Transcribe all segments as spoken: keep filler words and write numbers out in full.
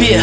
B.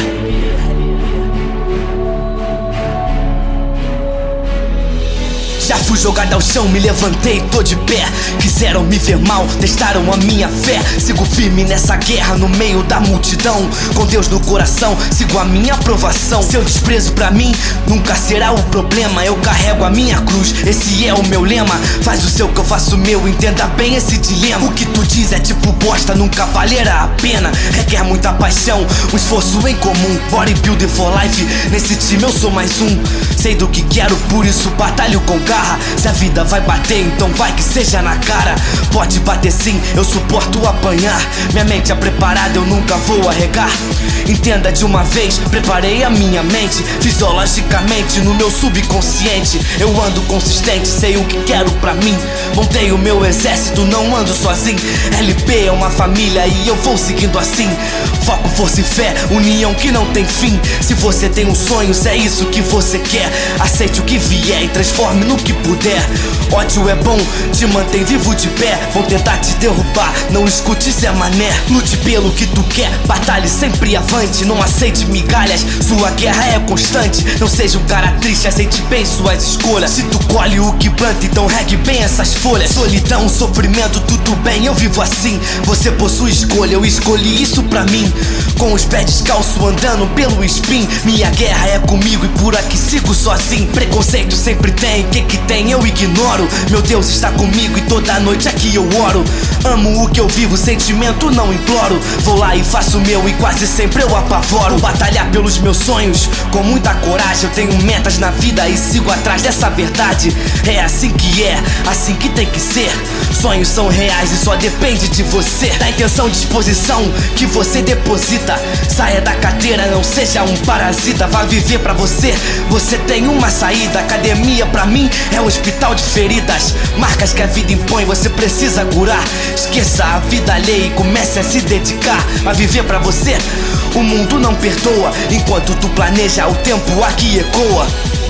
Já fui jogado ao chão, me levantei, tô de pé. Quiseram me ver mal, testaram a minha fé. Sigo firme nessa guerra, no meio da multidão. Com Deus no coração, sigo a minha aprovação. Seu desprezo pra mim nunca será o problema. Eu carrego a minha cruz, esse é o meu lema. Faz o seu que eu faço o meu, entenda bem esse dilema. O que tu diz é tipo bosta, nunca valerá a pena. Requer muita paixão, um esforço em comum. Bodybuilder for life, nesse time eu sou mais um. Sei do que quero, por isso batalho com garra. Se a vida vai bater, então vai que seja na cara. Pode bater sim, eu suporto apanhar. Minha mente é preparada, eu nunca vou arregar. Entenda de uma vez, preparei a minha mente. Fisiologicamente, no meu subconsciente eu ando consistente, sei o que quero pra mim. Montei o meu exército, não ando sozinho. L P é uma família e eu vou seguindo assim. Foco, força e fé, união que não tem fim. Se você tem um sonho, se é isso que você quer, aceite o que vier e transforme no que puder. Ódio é bom, te mantém vivo de pé. Vão tentar te derrubar, não escute Zé Mané. Lute pelo que tu quer, batalhe sempre avante. Não aceite migalhas, sua guerra é constante. Não seja um cara triste, aceite bem suas escolhas. Se tu colhe o que planta, então regue bem essas folhas. Solidão, sofrimento, tudo bem, eu vivo assim. Você possui escolha, eu escolhi isso pra mim. Com os pés descalços andando pelo spin. Minha guerra é comigo e por aqui sigo sozinho. Preconceito sempre tem, que que tem eu ignoro. Meu Deus está comigo e toda noite aqui eu oro. Amo o que eu vivo, sentimento não imploro. Vou lá e faço o meu e quase sempre eu apavoro. Batalhar pelos meus sonhos com muita coragem. Eu tenho metas na vida e sigo atrás dessa verdade. É assim que é, assim que tem que ser. Sonhos são reais e só depende de você. Da intenção e disposição que você deposita. Saia da cadeira, não seja um parasita. Vá viver pra você, você tem uma saída. Academia pra mim é um hospital de feridas. Marcas que a vida impõe, você precisa curar. Esqueça a vida alheia e comece a se dedicar a viver pra você. O mundo não perdoa, enquanto tu planeja, o tempo aqui ecoa.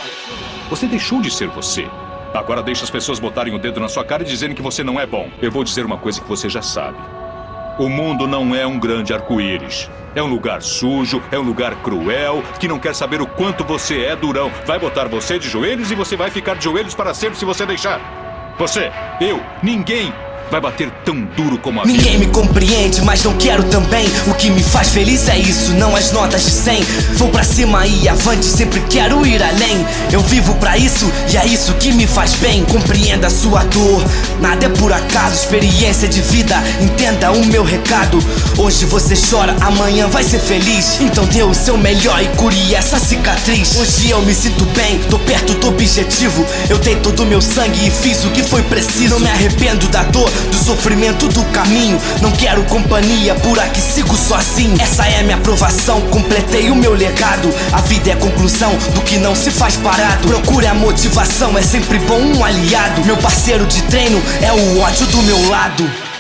Você deixou de ser você. Agora deixa as pessoas botarem o dedo na sua cara e dizerem que você não é bom. Eu vou dizer uma coisa que você já sabe. O mundo não é um grande arco-íris. É um lugar sujo, é um lugar cruel, que não quer saber o quanto você é durão. Vai botar você de joelhos e você vai ficar de joelhos para sempre se você deixar. Você, eu, ninguém vai bater tão duro como a vida. Ninguém me compreende, mas não quero também. O que me faz feliz é isso, não as notas de cem. Vou pra cima e avante, sempre quero ir além. Eu vivo pra isso e é isso que me faz bem. Compreenda a sua dor, nada é por acaso. Experiência de vida, entenda o meu recado. Hoje você chora, amanhã vai ser feliz. Então dê o seu melhor e cure essa cicatriz. Hoje eu me sinto bem, tô perto do objetivo. Eu dei todo o meu sangue e fiz o que foi preciso. Não me arrependo da dor, do sofrimento do caminho. Não quero companhia, por aqui sigo sozinho. Essa é minha aprovação, completei o meu legado. A vida é a conclusão do que não se faz parado. Procure a motivação, é sempre bom um aliado. Meu parceiro de treino é o ódio do meu lado.